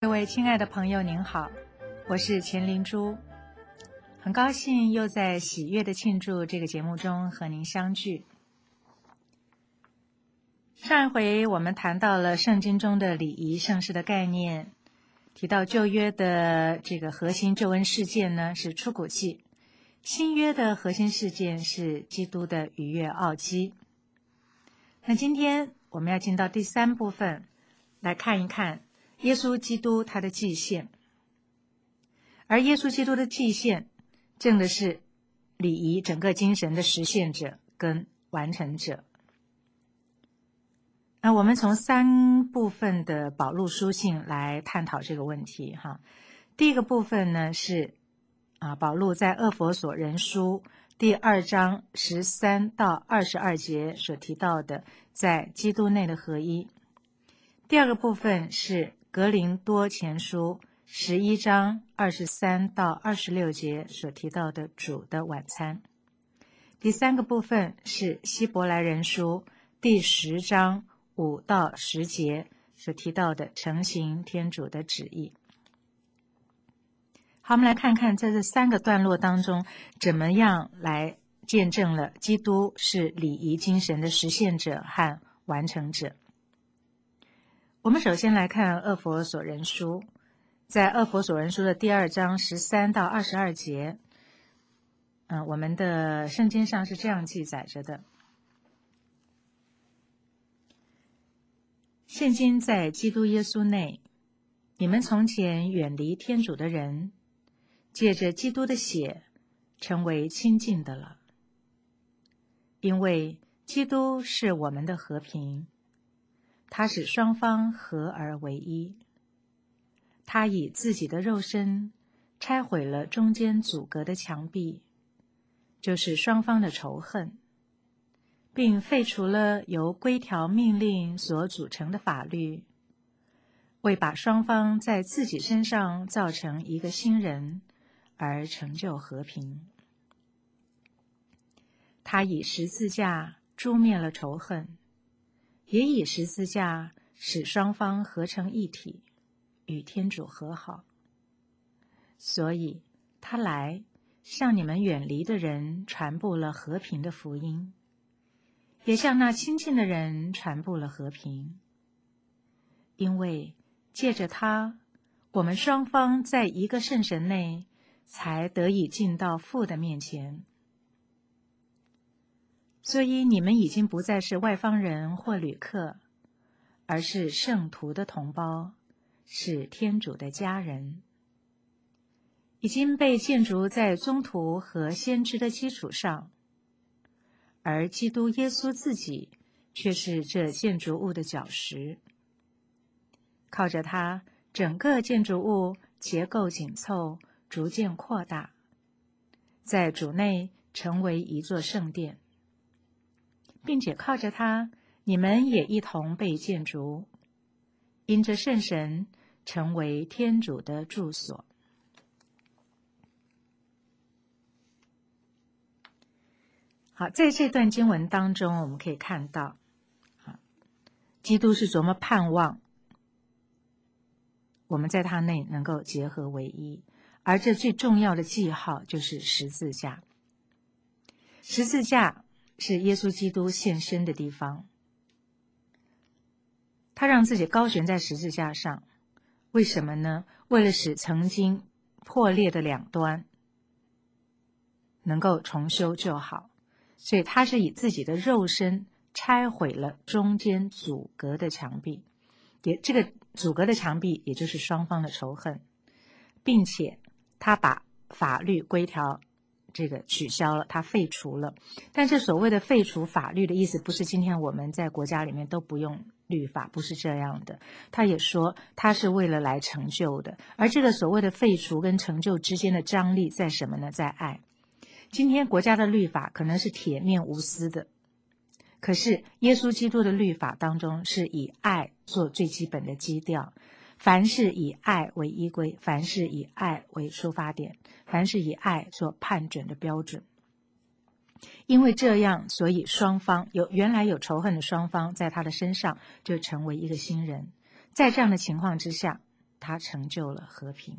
各位亲爱的朋友您好，我是钱灵珠，很高兴又在喜悦的庆祝这个节目中和您相聚。上一回我们谈到了圣经中的礼仪盛世的概念，提到旧约的这个核心救恩事件呢是出谷记，新约的核心事件是基督的逾越奥基。那今天我们要进到第三部分，来看一看耶稣基督他的祭献。而耶稣基督的祭献正的是礼仪整个精神的实现者跟完成者。那我们从三部分的保禄书信来探讨这个问题哈。第一个部分呢是保禄在厄弗所人书第2章13到22节所提到的在基督内的合一。第二个部分是格林多前书11章23到26节所提到的主的晚餐。第三个部分是希伯来人书第10章5到10节所提到的承行天主的旨意。好，我们来看看在这三个段落当中怎么样来见证了基督是礼仪精神的实现者和完成者。我们首先来看厄弗所人书，在厄弗所人书的第2章13到22节，我们的圣经上是这样记载着的：现今在基督耶稣内，你们从前远离天主的人，借着基督的血成为亲近的了。因为基督是我们的和平，他使双方合而为一。他以自己的肉身拆毁了中间阻隔的墙壁，就是双方的仇恨，并废除了由规条命令所组成的法律，为把双方在自己身上造成一个新人而成就和平。他以十字架诛灭了仇恨，也以十字架使双方合成一体，与天主和好。所以他来向你们远离的人传布了和平的福音，也向那亲近的人传布了和平。因为借着他，我们双方在一个圣神内才得以进到父的面前。所以你们已经不再是外方人或旅客，而是圣徒的同胞，是天主的家人，已经被建筑在宗徒和先知的基础上，而基督耶稣自己却是这建筑物的脚石。靠着他，整个建筑物结构紧凑，逐渐扩大，在主内成为一座圣殿，并且靠着他，你们也一同被建筑，因着圣神成为天主的住所。好，在这段经文当中，我们可以看到，基督是多么盼望我们在他内能够结合为一，而这最重要的记号就是十字架。十字架是耶稣基督献身的地方，他让自己高悬在十字架上，为什么呢？为了使曾经破裂的两端能够重修旧好，所以他是以自己的肉身拆毁了中间阻隔的墙壁，这个阻隔的墙壁也就是双方的仇恨，并且他把法律规条这个取消了，他废除了。但是所谓的废除法律的意思，不是今天我们在国家里面都不用律法，不是这样的。他也说他是为了来成就的，而这个所谓的废除跟成就之间的张力在什么呢？在爱。今天国家的律法可能是铁面无私的，可是耶稣基督的律法当中是以爱做最基本的基调，凡是以爱为依归，凡是以爱为出发点，凡是以爱做判准的标准。因为这样，所以双方原来有仇恨的双方在他的身上就成为一个新人。在这样的情况之下， 它成就了和平。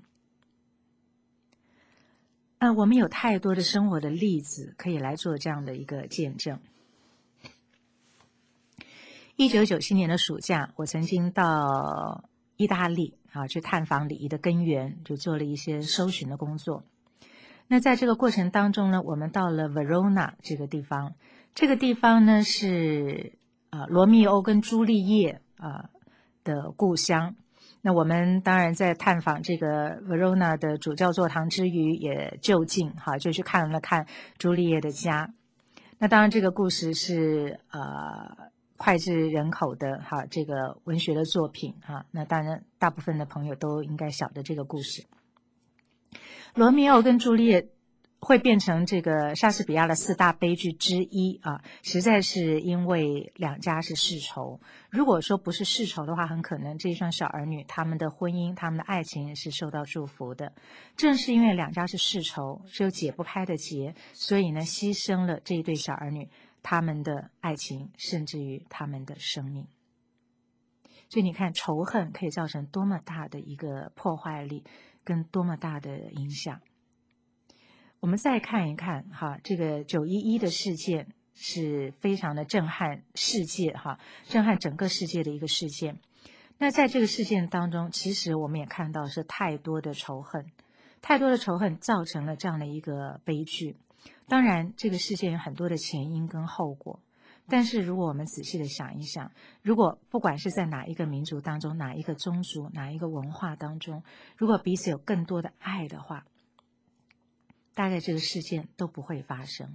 我们有太多的生活的例子可以来做这样的一个见证。1997年的暑假，我曾经到意大利去探访礼仪的根源，就做了一些搜寻的工作。那在这个过程当中呢，我们到了 Verona 这个地方。这个地方呢是罗密欧跟朱丽叶的故乡。那我们当然在探访这个 Verona 的主教座堂之余，也就近就去看了看朱丽叶的家。那当然这个故事是脍炙人口的这个文学的作品那当然大部分的朋友都应该晓得这个故事。罗密欧跟朱丽叶会变成这个莎士比亚的4大悲剧之一实在是因为两家是世仇。如果说不是世仇的话，很可能这一双小儿女他们的婚姻他们的爱情是受到祝福的。正是因为两家是世仇，是有解不开的结，所以呢牺牲了这一对小儿女他们的爱情，甚至于他们的生命。所以你看仇恨可以造成多么大的一个破坏力跟多么大的影响。我们再看一看这个911的事件是非常的震撼世界震撼整个世界的一个事件。那在这个事件当中，其实我们也看到是太多的仇恨造成了这样的一个悲剧。当然这个事件有很多的前因跟后果，但是如果我们仔细的想一想，如果不管是在哪一个民族当中，哪一个宗族，哪一个文化当中，如果彼此有更多的爱的话，大概这个事件都不会发生。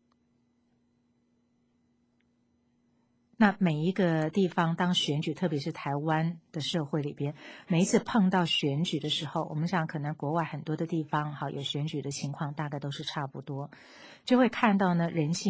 那每一个地方当选举，特别是台湾的社会里边，每一次碰到选举的时候，我们想可能国外很多的地方有选举的情况大概都是差不多，就会看到呢人性